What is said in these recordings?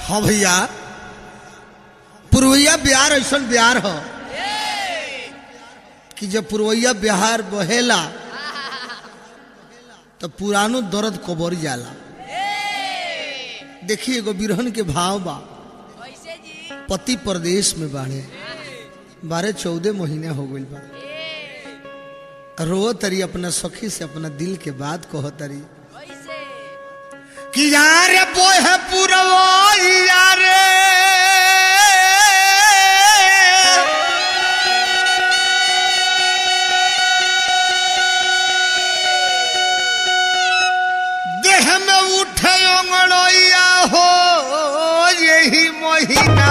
हाँ भैया, पुरवैया बिहार ऐसा बिहार हो कि जब पुरवैया बिहार बहेला तो पुरानो दर्द कबर जाला। देखिए एगो बिरहन के भाव बा। पति प्रदेश में बाड़े 12-14 महीने हो गई बा। रो तरी अपना सखी से अपना दिल के बात कहो तरी कि यार बोय है पुरवैया रे देह में उठे अंगड़ैया हो यही महीना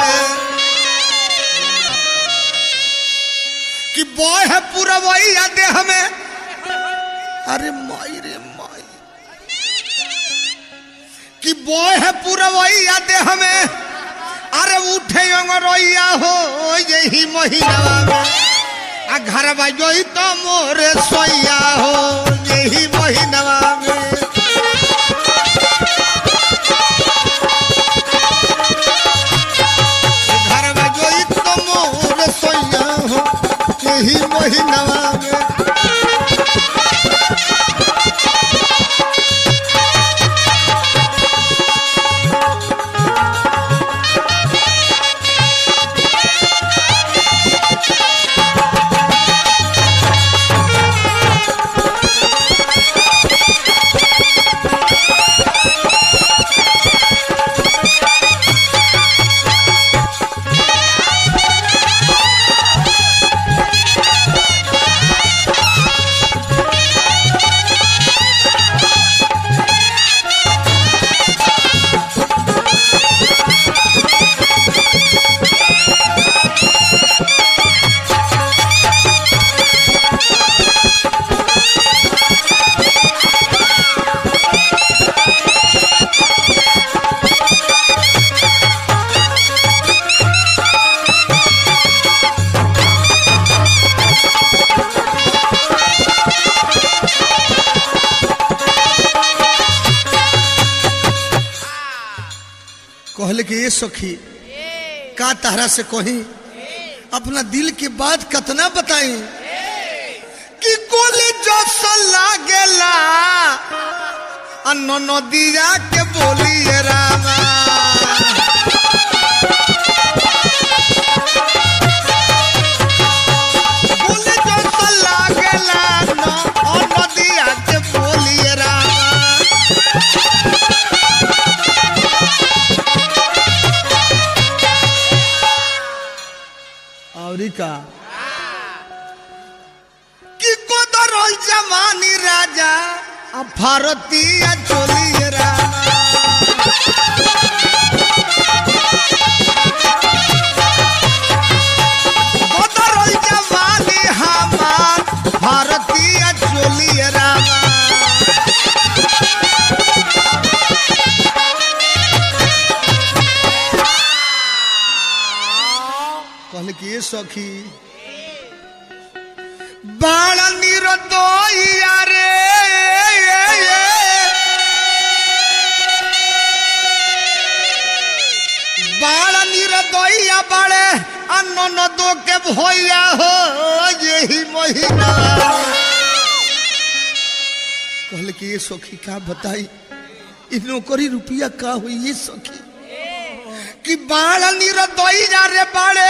कि बोय है पुरवैया देह में। अरे माई रे माई कि बोय है पुरवैया देह में। अरे उठे अंगड़ैया हो यही महीना में। घर बजोई तो मोरे सोया हो यही महीना में। घर बजोई तो मोरे सोया हो यही महीना में। कहले कि ये सखी का तहरा से कहीं अपना दिल की बात कतना बताई कि गोली जो लागेला अन्न नदिया के बोलिए रामा। गोली जो लागेला नदिया के बोलिए रामा। का कि कोदरल जवानी राजा अब भारतीय चोली रामा। कोदरल जवानी हमार भारतीय चोली रामा। कहले कि ये सखी बाला निरदोइया रे बाला निरदोइया बाड़े अन्न नदो के भैया हो यही महीना। कहले कि ये सखी का बताई इ नौकरी रुपया का हुई ये सखी कि बाला निरदोइया रे बाड़े।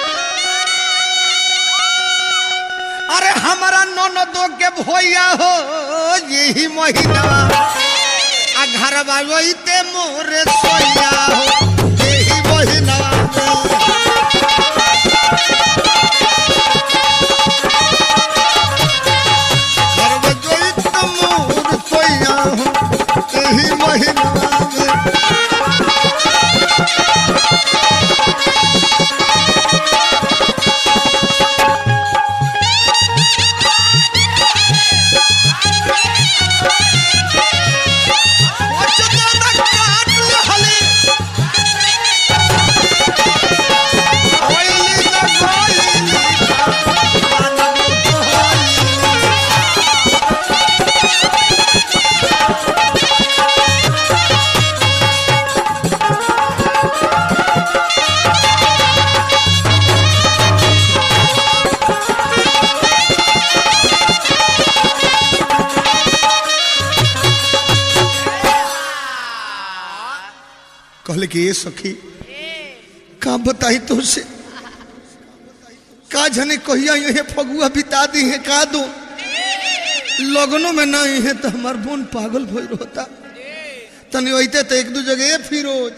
अरे हमारा ननदो के भैया हो यही महीना। घर बाबते मोरे सोया हो यही महीना। घर बाबते मोरे सोया हो यही महीना। कहले कि ये सखी का बताई तुझसे, का जने कहिया ये फगुआ बिता दी है का दो लगनों में नहीं है तो हमार बोन पागल भइल होता तनी होते तो एक दो जगह फिरोज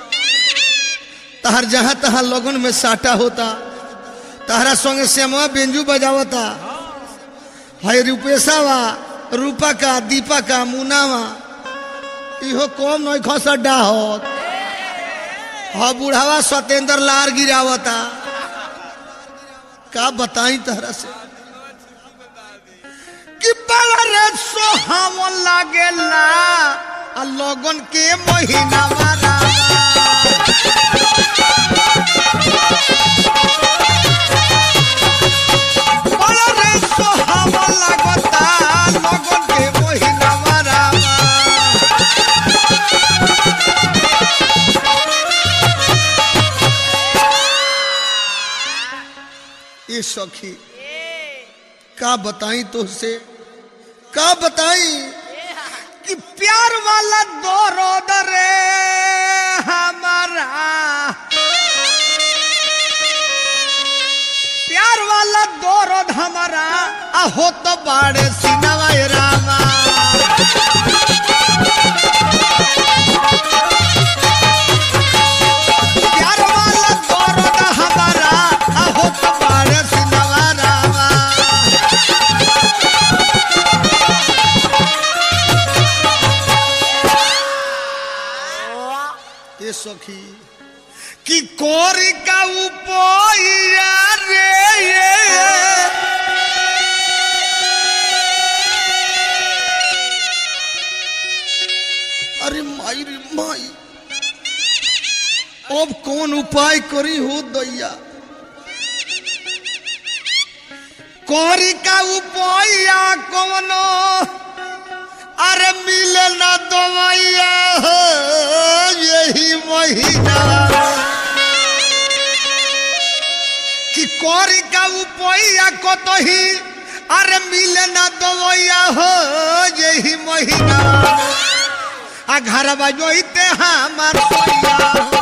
तहर जहां तहां लगन में साटा होता तहरा संगे श्यामा बेंजू बजावता है रूपेशावा रूपा का दीपा का मुनावा इहो कौन नहीं खसड्डा होत हाँ बुढ़ावा सत्येंद्र लार गिरावता का बताई तहरा से कि बड़ा रे सोहावन लागेला आ लोगन के महीना वाला बड़ा रे सोहावन लागता लोगन के महीना वाला ये सखी का बताई तुझसे का बताई कि प्यार वाला दर्द रे हमारा प्यार वाला दर्द हमारा हो तो बाड़े सिनवा रामा प्यार वाला दर्द हमारा हो तो बाड़े सिनवा रामा ये सखी कि कोरी का उपोया रे अरे माई रे माई अब कौन उपाय करी हो दैया कोरी का उपोया कौनो अरे मिले ना दवाइया हो यही महीना कि कोरी का उपोया को तो ही अरे मिले ना दवाइया हो यही महीना आ घर बाजोते हमार सोया हो